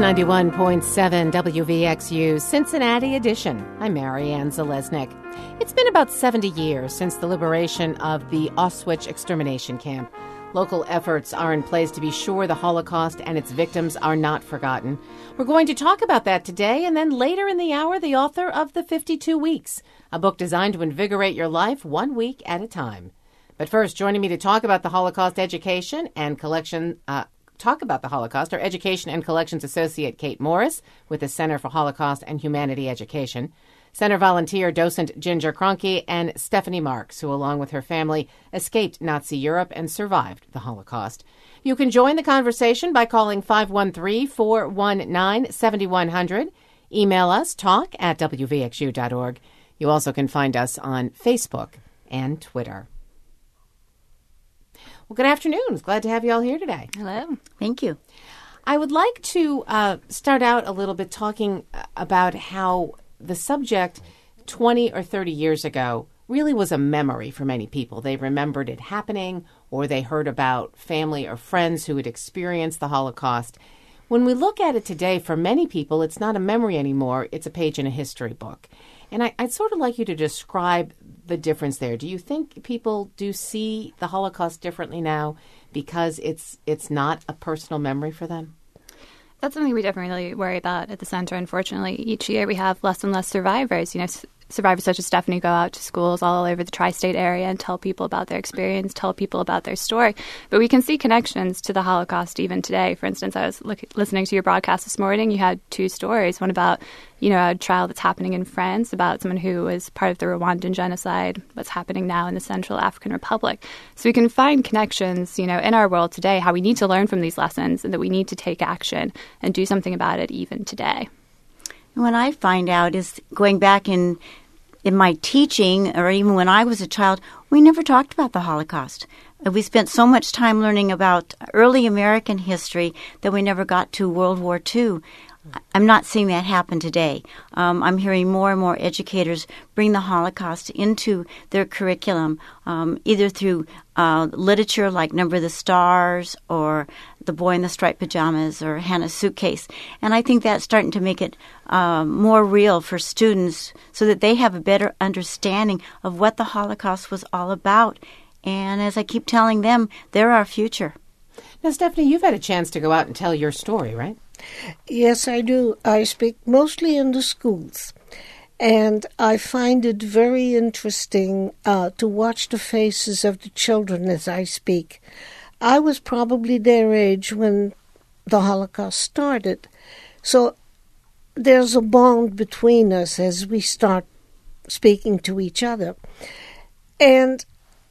91.7 WVXU Cincinnati edition. I'm Marianne Zalesnik. It's been about 70 years since the liberation of the Auschwitz extermination camp. Local efforts are in place to be sure the Holocaust and its victims are not forgotten. We're going to talk about that today, and then later in the hour, the author of The 52 Weeks, a book designed to invigorate your life 1 week at a time. But first, joining me to talk about the Holocaust education and collection, our Education and Collections Associate Kate Morris with the Center for Holocaust and Humanity Education, Center volunteer docent Ginger Kroenke, and Stephanie Marks, who, along with her family, escaped Nazi Europe and survived the Holocaust. You can join the conversation by calling 513-419-7100. Email us, talk@wvxu.org. You also can find us on Facebook and Twitter. Well, good afternoon. Glad to have you all here today. Hello. Thank you. I would like to start out a little bit talking about how the subject 20 or 30 years ago really was a memory for many people. They remembered it happening, or they heard about family or friends who had experienced the Holocaust. When we look at it today, for many people, it's not a memory anymore. It's a page in a history book. And I'd sort of like you to describe the difference there. Do you think people do see the Holocaust differently now because it's not a personal memory for them? That's something we definitely worry about at the center. Unfortunately, each year we have less and less survivors. Survivors such as Stephanie go out to schools all over the tri-state area and tell people about their experience, tell people about their story. But we can see connections to the Holocaust even today. For instance, I was listening to your broadcast this morning. You had two stories, one about, a trial that's happening in France about someone who was part of the Rwandan genocide, what's happening now in the Central African Republic. So we can find connections, in our world today, how we need to learn from these lessons and that we need to take action and do something about it even today. What I find out is going back in my teaching, or even when I was a child, we never talked about the Holocaust. We spent so much time learning about early American history that we never got to World War II. I'm not seeing that happen today. I'm hearing more and more educators bring the Holocaust into their curriculum, either through literature like Number of the Stars or The Boy in the Striped Pajamas or Hannah's Suitcase. And I think that's starting to make it more real for students so that they have a better understanding of what the Holocaust was all about. And as I keep telling them, they're our future. Now, Stephanie, you've had a chance to go out and tell your story, right? Yes, I do. I speak mostly in the schools, and I find it very interesting to watch the faces of the children as I speak. I was probably their age when the Holocaust started, so there's a bond between us as we start speaking to each other. And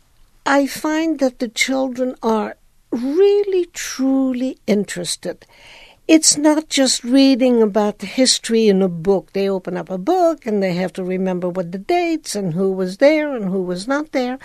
I find that the children are really, truly interested. It's not just reading about the history in a book. They open up a book and they have to remember what the dates and who was there and who was not there.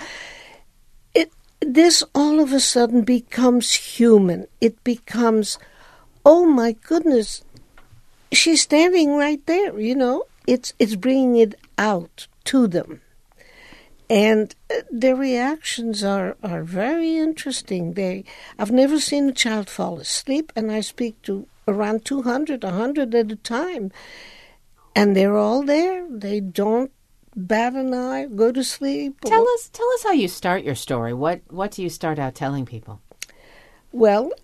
This all of a sudden becomes human. It becomes, oh my goodness, she's standing right there, It's bringing it out to them. And their reactions are very interesting. I've never seen a child fall asleep, and I speak to around 200, 100 at a time. And they're all there. They don't bat an eye, go to sleep. Tell us how you start your story. What do you start out telling people? Well,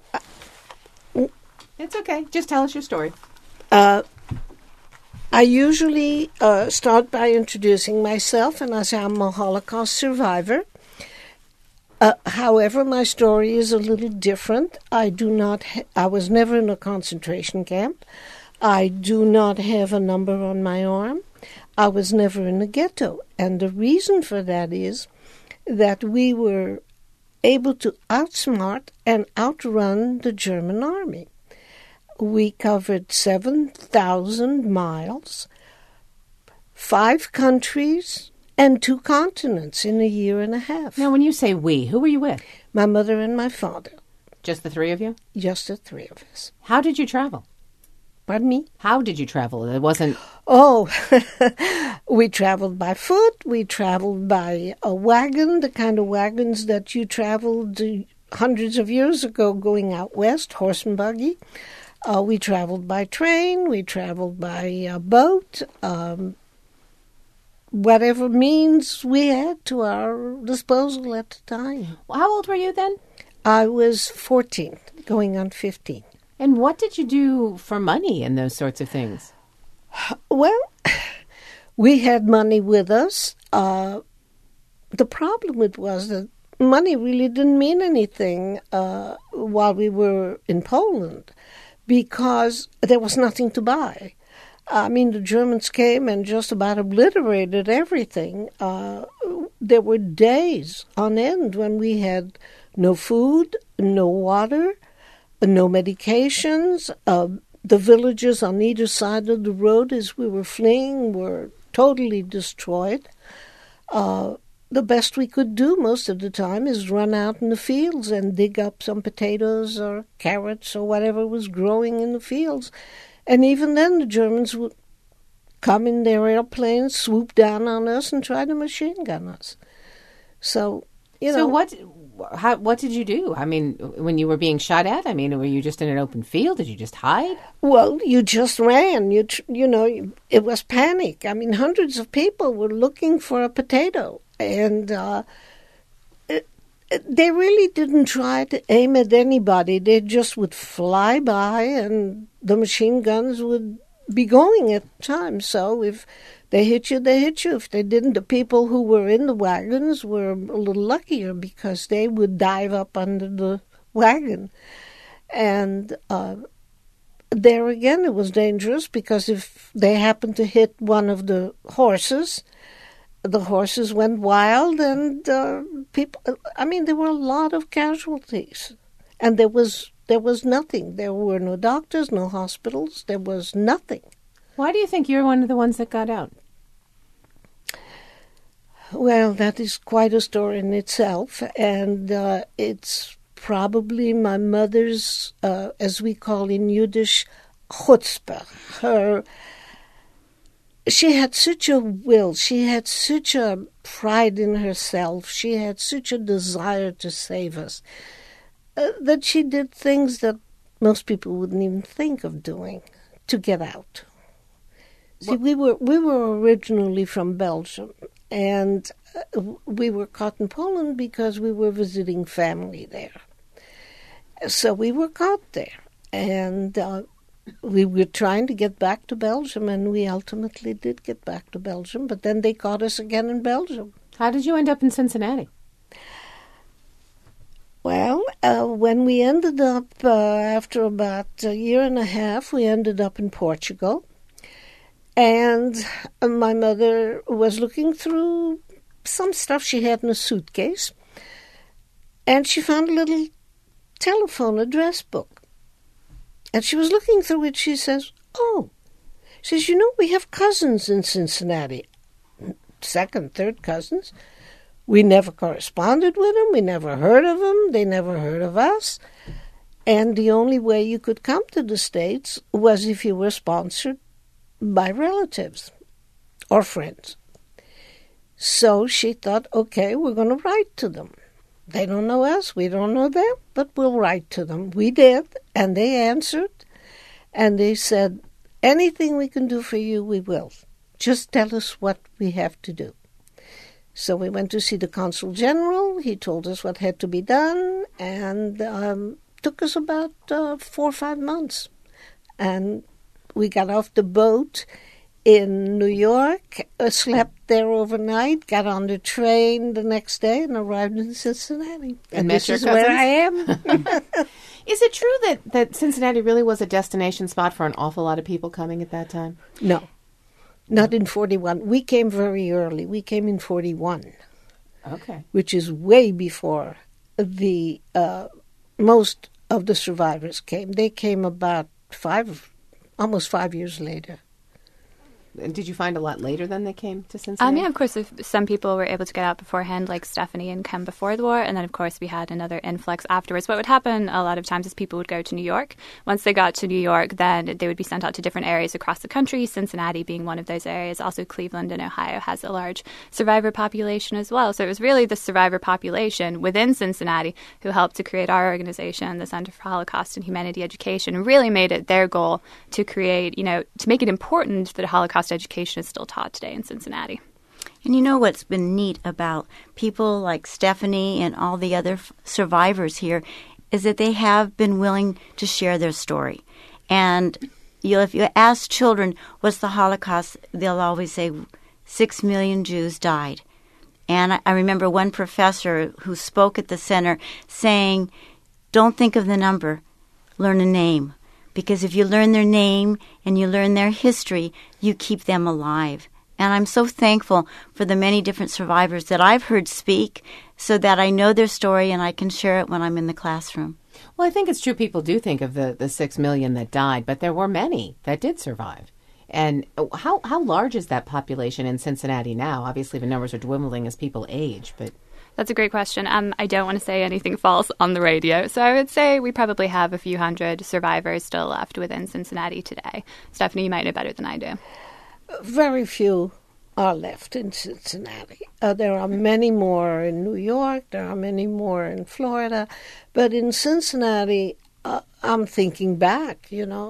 it's okay. Just tell us your story. I usually start by introducing myself, and I say I'm a Holocaust survivor. However, my story is a little different. I was never in a concentration camp. I do not have a number on my arm. I was never in a ghetto. And the reason for that is that we were able to outsmart and outrun the German army. We covered 7,000 miles, 5 countries, and 2 continents in a year and a half. Now, when you say we, who were you with? My mother and my father. Just the 3 of you? Just the 3 of us. How did you travel? Pardon me? How did you travel? It wasn't... Oh, we traveled by foot. We traveled by a wagon, the kind of wagons that you traveled hundreds of years ago going out west, horse and buggy. We traveled by train, we traveled by boat, whatever means we had to our disposal at the time. How old were you then? I was 14, going on 15. And what did you do for money and those sorts of things? Well, we had money with us. The problem was that money really didn't mean anything while we were in Poland because there was nothing to buy. I mean, the Germans came and just about obliterated everything. There were days on end when we had no food, no water, no medications. The villages on either side of the road as we were fleeing were totally destroyed. The best we could do most of the time is run out in the fields and dig up some potatoes or carrots or whatever was growing in the fields. And even then the Germans would come in their airplanes, swoop down on us, and try to machine gun us. So, So what did you do? I mean, when you were being shot at, I mean, were you just in an open field? Did you just hide? Well, you just ran. You know, it was panic. I mean, hundreds of people were looking for a potato. And they really didn't try to aim at anybody. They just would fly by and the machine guns would be going at the time. So if they hit you, they hit you. If they didn't, the people who were in the wagons were a little luckier because they would dive up under the wagon. And there again, it was dangerous because if they happened to hit one of the horses went wild and people, I mean, there were a lot of casualties. And there was nothing. There were no doctors, no hospitals. There was nothing. Why do you think you're one of the ones that got out? Well, that is quite a story in itself. And it's probably my mother's, as we call in Yiddish, chutzpah. She had such a will. She had such a pride in herself. She had such a desire to save us that she did things that most people wouldn't even think of doing to get out. See, we were originally from Belgium, and we were caught in Poland because we were visiting family there. So we were caught there, and we were trying to get back to Belgium, and we ultimately did get back to Belgium, but then they caught us again in Belgium. How did you end up in Cincinnati? Well, when we ended up, after about a year and a half, we ended up in Portugal. And my mother was looking through some stuff she had in a suitcase, and she found a little telephone address book. And she was looking through it. She says, she says, we have cousins in Cincinnati, second, third cousins. We never corresponded with them. We never heard of them. They never heard of us. And the only way you could come to the States was if you were sponsored by relatives or friends. So she thought, okay, we're going to write to them. They don't know us, we don't know them, but we'll write to them. We did, and they answered, and they said, anything we can do for you, we will. Just tell us what we have to do. So we went to see the Consul General. He told us what had to be done, and took us about 4 or 5 months. And we got off the boat in New York, slept there overnight, got on the train the next day, and arrived in Cincinnati. And this is where I am. Is it true that Cincinnati really was a destination spot for an awful lot of people coming at that time? No, not in 41. We came very early. We came in 41. Okay. Which is way before the most of the survivors came. They came about almost 5 years later. Did you find a lot later than they came to Cincinnati? Yeah, of course, some people were able to get out beforehand, like Stephanie and Ken before the war, and then, of course, we had another influx afterwards. What would happen a lot of times is people would go to New York. Once they got to New York, then they would be sent out to different areas across the country, Cincinnati being one of those areas. Also, Cleveland and Ohio has a large survivor population as well. So it was really the survivor population within Cincinnati who helped to create our organization, the Center for Holocaust and Humanity Education, and really made it their goal to create, to make it important that Holocaust education is still taught today in Cincinnati. And you know what's been neat about people like Stephanie and all the other survivors here is that they have been willing to share their story. And if you ask children, what's the Holocaust, they'll always say 6 million Jews died. And I remember one professor who spoke at the center saying, don't think of the number, learn a name. Because if you learn their name and you learn their history, you keep them alive. And I'm so thankful for the many different survivors that I've heard speak so that I know their story and I can share it when I'm in the classroom. Well, I think it's true people do think of the 6 million that died, but there were many that did survive. And how large is that population in Cincinnati now? Obviously, the numbers are dwindling as people age, but... That's a great question. I don't want to say anything false on the radio, so I would say we probably have a few hundred survivors still left within Cincinnati today. Stephanie, you might know better than I do. Very few are left in Cincinnati. There are many more in New York, there are many more in Florida, but in Cincinnati, I'm thinking back,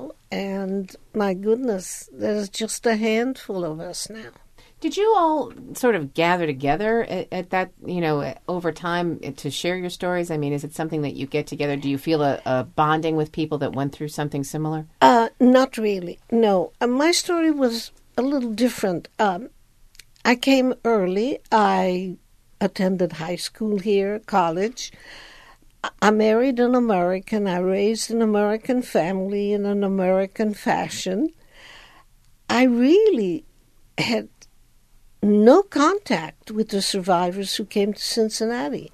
and my goodness, there's just a handful of us now. Did you all sort of gather together at that, over time to share your stories? I mean, is it something that you get together? Do you feel a bonding with people that went through something similar? Not really, no. My story was a little different. I came early. I attended high school here, college. I married an American. I raised an American family in an American fashion. I really had no contact with the survivors who came to Cincinnati.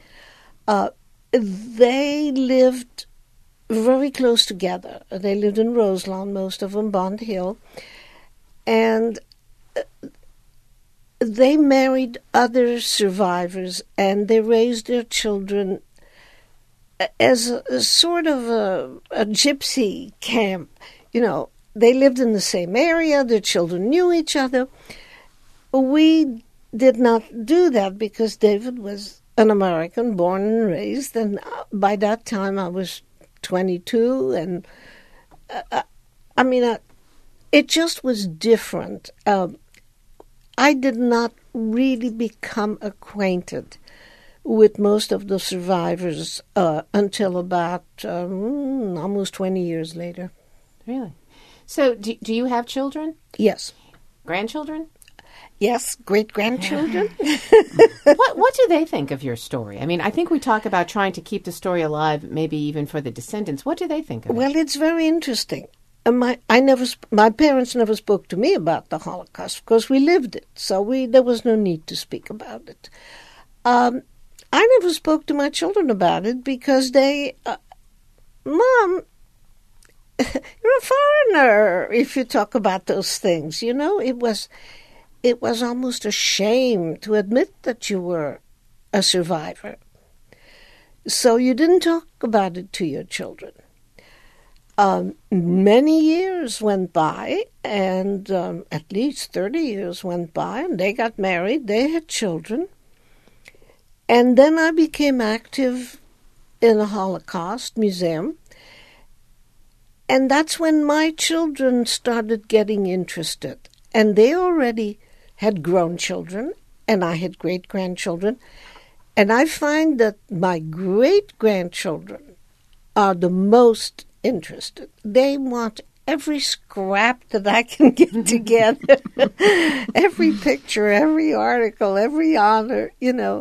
They lived very close together. They lived in Roselawn, most of them, Bond Hill. And they married other survivors, and they raised their children as a sort of a gypsy camp. They lived in the same area. Their children knew each other. We did not do that because David was an American, born and raised, and by that time I was 22, and it just was different. I did not really become acquainted with most of the survivors until about almost 20 years later. Really? So do you have children? Yes. Grandchildren? Yes, great-grandchildren. What do they think of your story? I mean, I think we talk about trying to keep the story alive, maybe even for the descendants. What do they think of it? Well, it's very interesting. My parents never spoke to me about the Holocaust because we lived it, so there was no need to speak about it. I never spoke to my children about it because they, Mom, you're a foreigner if you talk about those things. It was almost a shame to admit that you were a survivor. So you didn't talk about it to your children. Many years went by, and at least 30 years went by, and they got married, they had children. And then I became active in a Holocaust museum. And that's when my children started getting interested. And they already had grown children, and I had great-grandchildren. And I find that my great-grandchildren are the most interested. They want every scrap that I can get together, every picture, every article, every honor,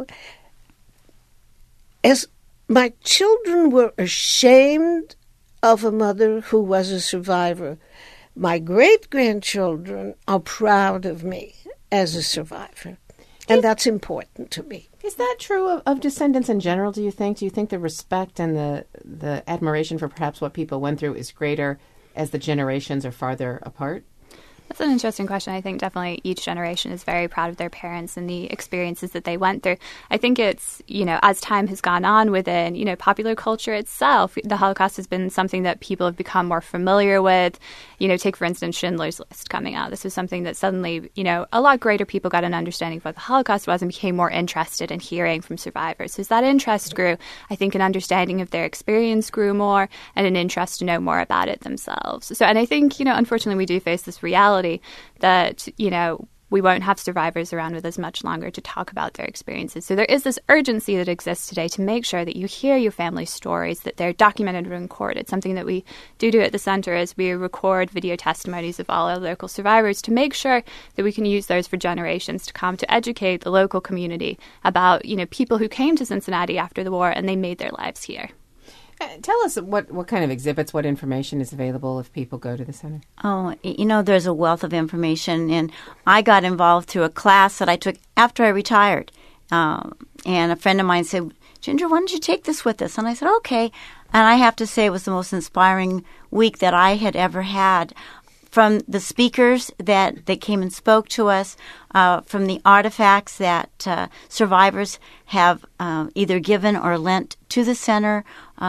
As my children were ashamed of a mother who was a survivor, my great-grandchildren are proud of me as a survivor. And that's important to me. Is that true of descendants in general, do you think? Do you think the respect and the admiration for perhaps what people went through is greater as the generations are farther apart? That's an interesting question. I think definitely each generation is very proud of their parents and the experiences that they went through. I think it's, as time has gone on within, popular culture itself, the Holocaust has been something that people have become more familiar with. Take, for instance, Schindler's List coming out. This was something that suddenly, a lot greater people got an understanding of what the Holocaust was and became more interested in hearing from survivors. So as that interest grew, I think an understanding of their experience grew more and an interest to know more about it themselves. So, and I think, unfortunately, we do face this reality that, we won't have survivors around with us much longer to talk about their experiences. So there is this urgency that exists today to make sure that you hear your family's stories, that they're documented and recorded. Something that we do at the center is we record video testimonies of all our local survivors to make sure that we can use those for generations to come to educate the local community about, people who came to Cincinnati after the war and they made their lives here. Tell us what kind of exhibits, what information is available if people go to the center? Oh, there's a wealth of information, and I got involved through a class that I took after I retired. And a friend of mine said, Ginger, why don't you take this with us? And I said, okay. And I have to say it was the most inspiring week that I had ever had. From the speakers that came and spoke to us, from the artifacts that survivors have either given or lent to the center,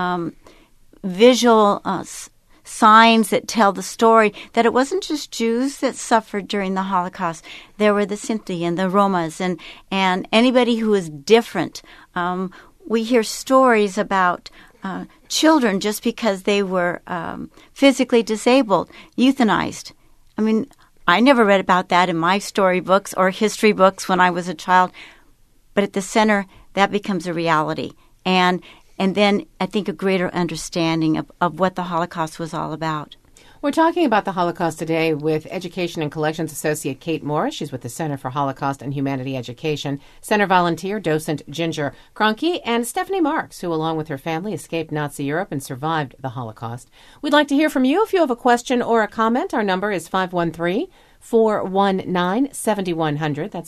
visual signs that tell the story that it wasn't just Jews that suffered during the Holocaust. There were the Sinti and the Romas and anybody who is different. We hear stories about children just because they were physically disabled, euthanized. I mean, I never read about that in my storybooks or history books when I was a child, but at the center, that becomes a reality. And then I think a greater understanding of what the Holocaust was all about. We're talking about the Holocaust today with Education and Collections Associate Kate Morris. She's with the Center for Holocaust and Humanity Education, Center volunteer docent Ginger Kronke, and Stephanie Marks, who, along with her family, escaped Nazi Europe and survived the Holocaust. We'd like to hear from you. If you have a question or a comment, our number is 513-419-7100. That's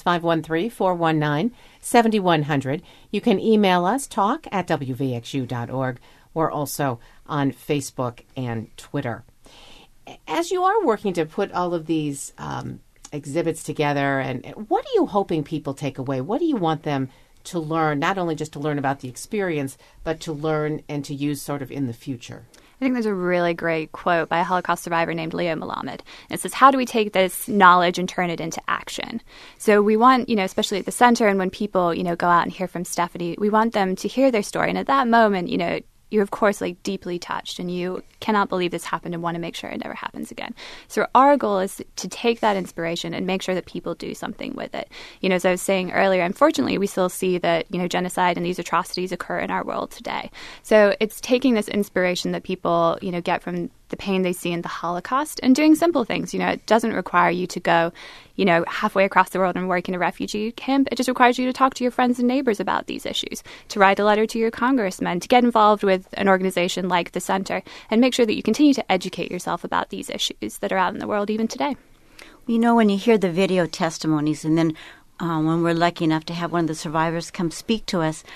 513-419-7100. You can email us, talk@wvxu.org. We're also on Facebook and Twitter. As you are working to put all of these exhibits together, and what are you hoping people take away? What do you want them to learn, not only just to learn about the experience, but to learn and to use sort of in the future? I think there's a really great quote by a Holocaust survivor named Leo Melamed. It says, how do we take this knowledge and turn it into action? So we want, especially at the center and when people, go out and hear from Stephanie, we want them to hear their story. And at that moment, you're, of course, deeply touched and you cannot believe this happened and want to make sure it never happens again. So our goal is to take that inspiration and make sure that people do something with it. As I was saying earlier, unfortunately, we still see that, genocide and these atrocities occur in our world today. So it's taking this inspiration that people, get from the pain they see in the Holocaust and doing simple things. It doesn't require you to go, halfway across the world and work in a refugee camp. It just requires you to talk to your friends and neighbors about these issues, to write a letter to your congressman, to get involved with an organization like the Center and make sure that you continue to educate yourself about these issues that are out in the world even today. When you hear the video testimonies and then when we're lucky enough to have one of the survivors come speak to us,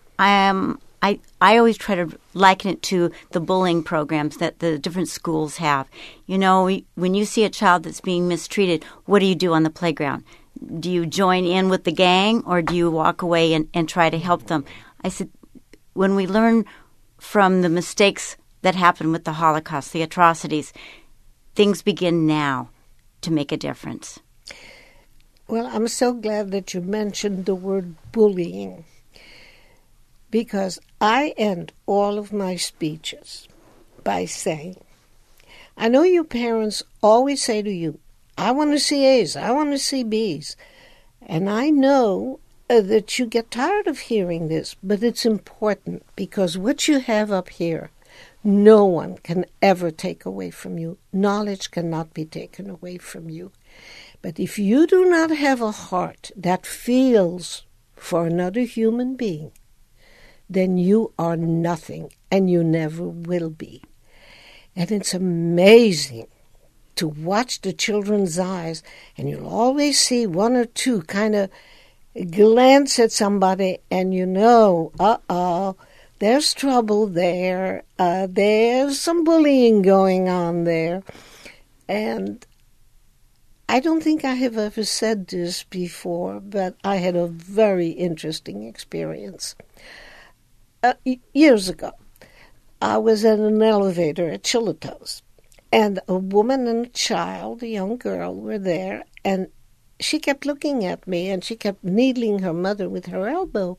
I always try to liken it to the bullying programs that the different schools have. When you see a child that's being mistreated, what do you do on the playground? Do you join in with the gang or do you walk away and try to help them? I said, when we learn from the mistakes that happened with the Holocaust, the atrocities, things begin now to make a difference. Well, I'm so glad that you mentioned the word bullying, because I end all of my speeches by saying, I know you parents always say to you, I want to see A's, I want to see B's. And I know that you get tired of hearing this, but it's important because what you have up here, no one can ever take away from you. Knowledge cannot be taken away from you. But if you do not have a heart that feels for another human being, then you are nothing, and you never will be. And it's amazing to watch the children's eyes, and you'll always see one or two kind of glance at somebody, and there's trouble there. There's some bullying going on there. And I don't think I have ever said this before, but I had a very interesting experience. Years ago, I was in an elevator at Chilito's, and a woman and a child, a young girl, were there, and she kept looking at me, and she kept needling her mother with her elbow.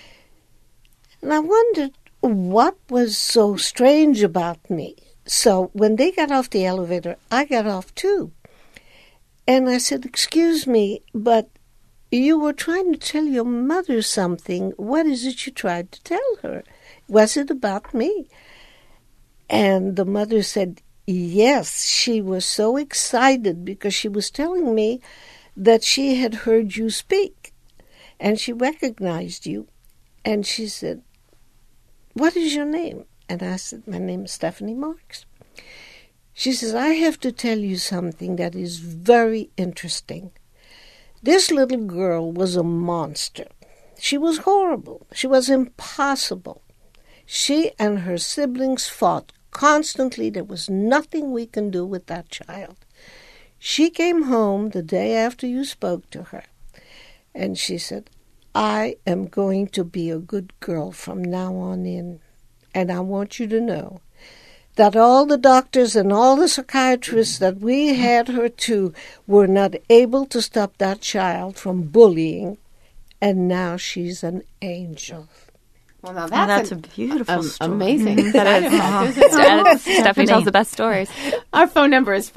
And I wondered what was so strange about me. So when they got off the elevator, I got off too. And I said, "Excuse me, but you were trying to tell your mother something. What is it you tried to tell her? Was it about me?" And the mother said, "Yes, she was so excited because she was telling me that she had heard you speak, and she recognized you." And she said, "What is your name?" And I said, "My name is Stephanie Marks." She says, "I have to tell you something that is very interesting. This little girl was a monster. She was horrible. She was impossible. She and her siblings fought constantly. There was nothing we can do with that child. She came home the day after you spoke to her, and she said, 'I am going to be a good girl from now on in, and I want you to know that all the doctors and all the psychiatrists that we had her to were not able to stop that child from bullying, and now she's an angel.'" Well, now That's a beautiful story. amazing. That is. Stephanie tells the best stories. Our phone number is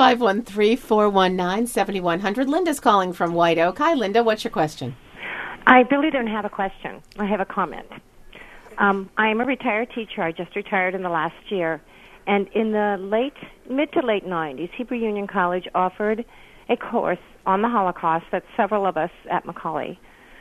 513-419-7100. Linda's calling from White Oak. Hi, Linda. What's your question? I really don't have a question. I have a comment. I am a retired teacher. I just retired in the last year. And in the mid to late 90s, Hebrew Union College offered a course on the Holocaust that several of us at Macaulay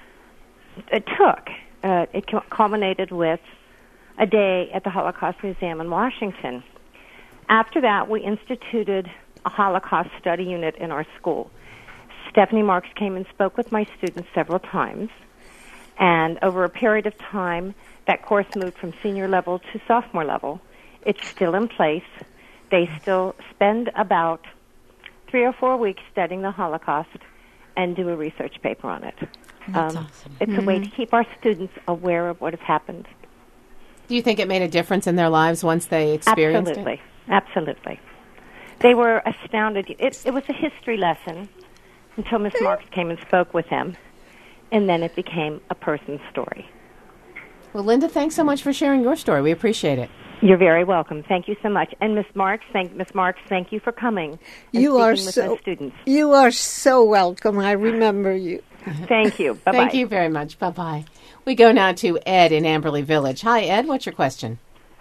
took. It culminated with a day at the Holocaust Museum in Washington. After that, we instituted a Holocaust study unit in our school. Stephanie Marks came and spoke with my students several times, and over a period of time, that course moved from senior level to sophomore level. It's still in place. They still spend about 3 or 4 weeks studying the Holocaust and do a research paper on it. That's awesome. It's a way to keep our students aware of what has happened. Do you think it made a difference in their lives once they experienced it? Absolutely. They were astounded. It was a history lesson until Miss Marks came and spoke with them, and then it became a person's story. Well, Linda, thanks so much for sharing your story. We appreciate it. You're very welcome. Thank you so much. And Miss Marks, thank you for coming and speaking with those students. You are so welcome. I remember you. Thank you. Bye-bye. Thank you very much. Bye-bye. We go now to Ed in Amberley Village. Hi, Ed. What's your question?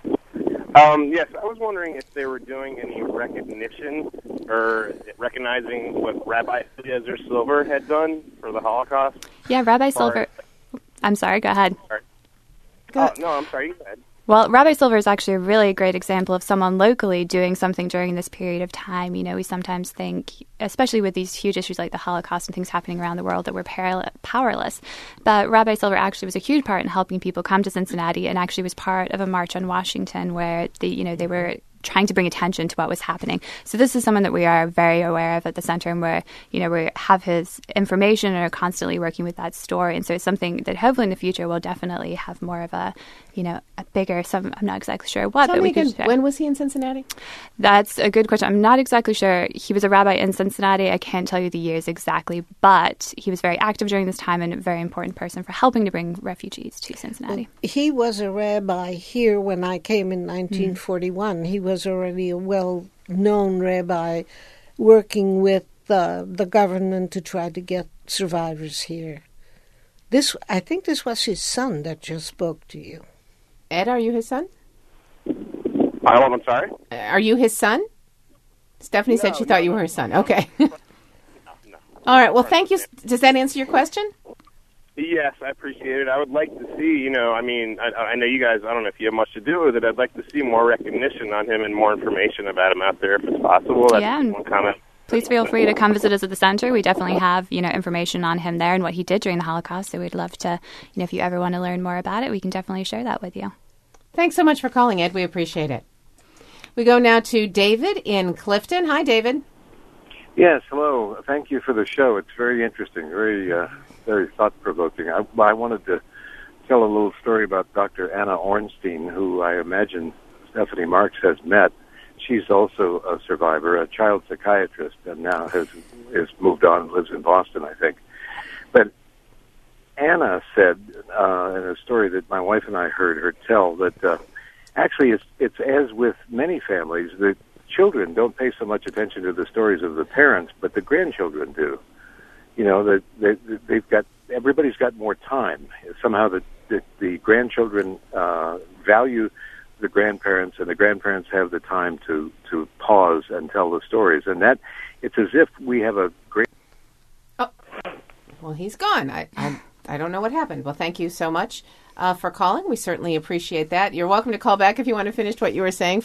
Yes, I was wondering if they were doing any recognition or recognizing what Rabbi Eliezer Silver had done for the Holocaust. Yeah, Rabbi Silver. I'm sorry, go ahead. No, I'm sorry, you go ahead. Well, Rabbi Silver is actually a really great example of someone locally doing something during this period of time. You know, we sometimes think, especially with these huge issues like the Holocaust and things happening around the world, that we're powerless. But Rabbi Silver actually was a huge part in helping people come to Cincinnati, and actually was part of a march on Washington where they were trying to bring attention to what was happening. So this is someone that we are very aware of at the center, and we have his information and are constantly working with that story. And so it's something that hopefully in the future will definitely have more of a bigger, I'm not exactly sure what. Tell me again, when was he in Cincinnati? That's a good question. I'm not exactly sure. He was a rabbi in Cincinnati. I can't tell you the years exactly, but he was very active during this time and a very important person for helping to bring refugees to Cincinnati. He was a rabbi here when I came in 1941. He was already a well-known rabbi working with the government to try to get survivors here. I think this was his son that just spoke to you. Ed, are you his son? I'm sorry? Are you his son? Stephanie said she thought you were her son. Okay. No. All right. Well, thank you. Does that answer your question? Yes, I appreciate it. I would like to see, I know you guys, I don't know if you have much to do with it. I'd like to see more recognition on him and more information about him out there if it's possible. That's one comment. Please feel free to come visit us at the center. We definitely have, information on him there and what he did during the Holocaust. So we'd love to, if you ever want to learn more about it, we can definitely share that with you. Thanks so much for calling, Ed. We appreciate it. We go now to David in Clifton. Hi, David. Yes, hello. Thank you for the show. It's very interesting, very thought-provoking. I wanted to tell a little story about Dr. Anna Ornstein, who I imagine Stephanie Marks has met. She's also a survivor, a child psychiatrist, and now has moved on, lives in Boston, I think. But Anna said in a story that my wife and I heard her tell that actually it's as with many families, the children don't pay so much attention to the stories of the parents, but the grandchildren do. You know, everybody's got more time. Somehow the grandchildren value the grandparents, and the grandparents have the time to pause and tell the stories. And that, it's as if we have a great... Oh, well, he's gone. I don't know what happened. Well, thank you so much for calling. We certainly appreciate that. You're welcome to call back if you want to finish what you were saying.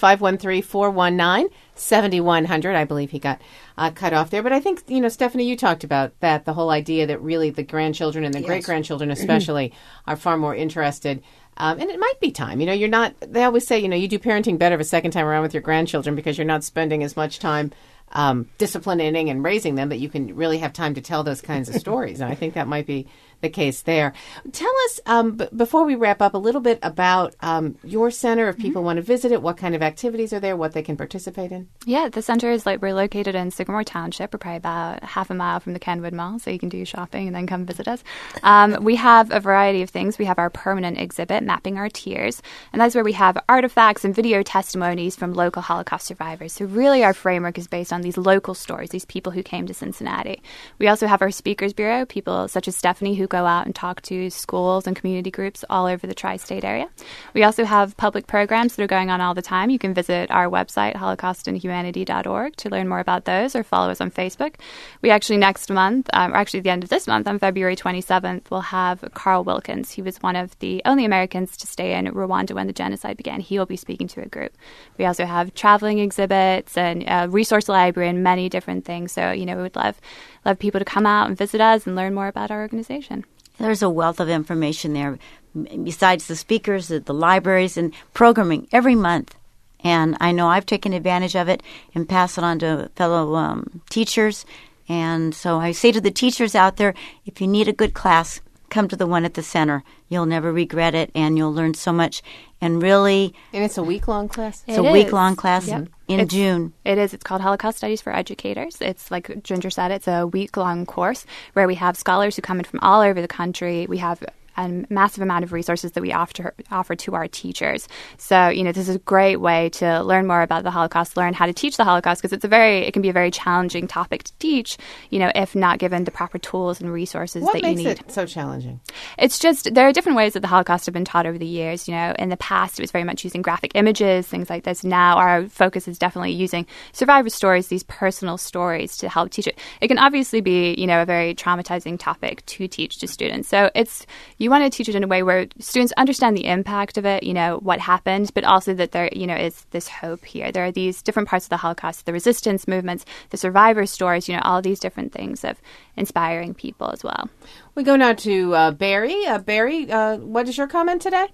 513-419-7100. I believe he got cut off there. But I think, Stephanie, you talked about that, the whole idea that really the grandchildren and the great-grandchildren especially are far more interested. And it might be time. You're not, they always say, you do parenting better the second time around with your grandchildren because you're not spending as much time disciplining and raising them that you can really have time to tell those kinds of stories. And I think that might be the case there. Tell us, before we wrap up, a little bit about your center, if people want to visit it, what kind of activities are there, what they can participate in? Yeah, the center is we're located in Sycamore Township. We're probably about half a mile from the Kenwood Mall, so you can do shopping and then come visit us. We have a variety of things. We have our permanent exhibit, Mapping Our Tears, and that's where we have artifacts and video testimonies from local Holocaust survivors. So really our framework is based on these local stories, these people who came to Cincinnati. We also have our Speakers Bureau, people such as Stephanie who go out and talk to schools and community groups all over the tri-state area. We also have public programs that are going on all the time. You can visit our website, holocaustandhumanity.org, to learn more about those or follow us on Facebook. We actually next month, or actually the end of this month, on February 27th, we'll have Carl Wilkins. He was one of the only Americans to stay in Rwanda when the genocide began. He will be speaking to a group. We also have traveling exhibits and a resource library and many different things. So, we would love people to come out and visit us and learn more about our organization. There's a wealth of information there, besides the speakers, the libraries, and programming every month. And I know I've taken advantage of it and pass it on to fellow teachers. And so I say to the teachers out there, if you need a good class, come to the one at the center. You'll never regret it, and you'll learn so much. And really... And it's a week-long class? It's a week-long class in June. It is. It's called Holocaust Studies for Educators. It's like Ginger said, it's a week-long course where we have scholars who come in from all over the country. We have a massive amount of resources that we offer to our teachers. So, this is a great way to learn more about the Holocaust, learn how to teach the Holocaust, because it can be a very challenging topic to teach, if not given the proper tools and resources that you need. What makes it so challenging? It's just, there are different ways that the Holocaust have been taught over the years. In the past, it was very much using graphic images, things like this. Now, our focus is definitely using survivor stories, these personal stories, to help teach it. It can obviously be, a very traumatizing topic to teach to students. So you want to teach it in a way where students understand the impact of it, what happened, but also that there, is this hope here. There are these different parts of the Holocaust, the resistance movements, the survivor stories, all these different things of inspiring people as well. We go now to Barry. Barry, what is your comment today?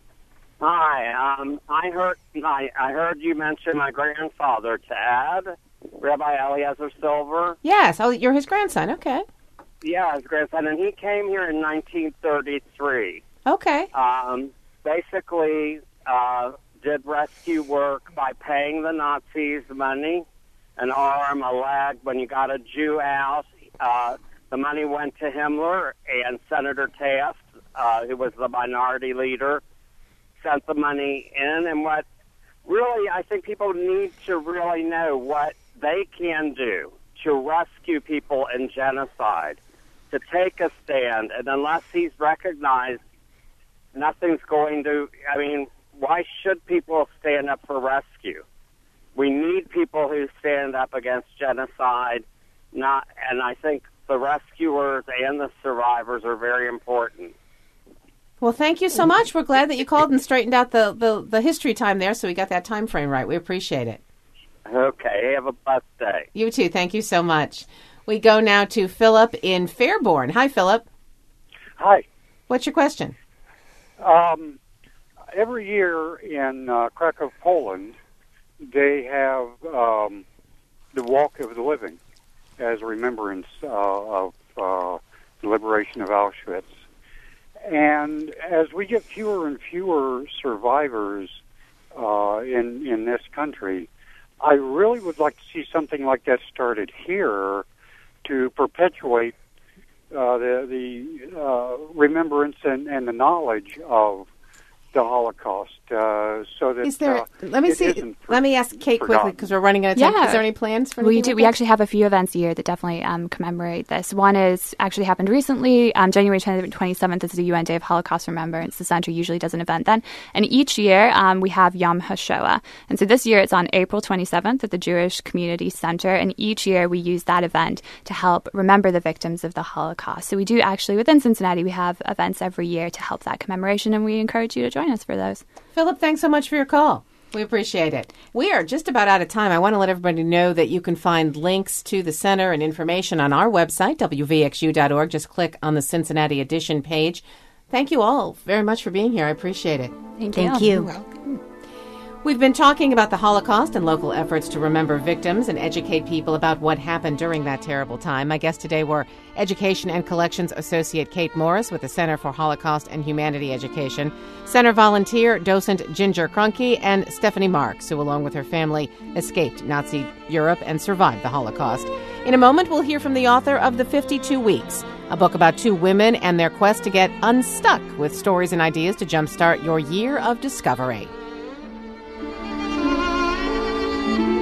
Hi. I heard you mention my grandfather, Tad, Rabbi Eliezer Silver. Yes. Oh, you're his grandson. Okay. Yeah, his grandson, and he came here in 1933. Okay. Basically, did rescue work by paying the Nazis money, an arm, a leg. When you got a Jew out, the money went to Himmler, and Senator Taft, who was the minority leader, sent the money in. And what really, I think people need to really know what they can do to rescue people in genocide, to take a stand. And unless he's recognized, nothing's going to, why should people stand up for rescue? We need people who stand up against genocide, and I think the rescuers and the survivors are very important. Well, thank you so much. We're glad that you called and straightened out the history time there, so we got that time frame right. We appreciate it. Okay, have a blessed day. You too. Thank you so much. We go now to Philip in Fairborn. Hi, Philip. Hi. What's your question? Every year in Krakow, Poland, they have the Walk of the Living. as a remembrance of the liberation of Auschwitz. And as we get fewer and fewer survivors in this country, I really would like to see something like that started here to perpetuate the remembrance and the knowledge of the Holocaust, so that is there? Let me ask Kate quickly because we're running out of time. Yeah. Is there any plans for? We do. We actually have a few events a year that definitely commemorate this. One is actually happened recently. January 27th is the UN Day of Holocaust Remembrance. The center usually does an event then, and each year we have Yom HaShoah. And so this year it's on April 27th at the Jewish Community Center, and each year we use that event to help remember the victims of the Holocaust. So we do actually within Cincinnati we have events every year to help that commemoration, and we encourage you to join us for those. Philip, thanks so much for your call. We appreciate it. We are just about out of time. I want to let everybody know that you can find links to the center and information on our website, wvxu.org. Just click on the Cincinnati Edition page. Thank you all very much for being here. I appreciate it. Thank you. You're welcome. We've been talking about the Holocaust and local efforts to remember victims and educate people about what happened during that terrible time. My guests today were Education and Collections Associate Kate Morris with the Center for Holocaust and Humanity Education, Center volunteer docent Ginger Krunke, and Stephanie Marks, who along with her family escaped Nazi Europe and survived the Holocaust. In a moment, we'll hear from the author of The 52 Weeks, a book about two women and their quest to get unstuck with stories and ideas to jumpstart your year of discovery.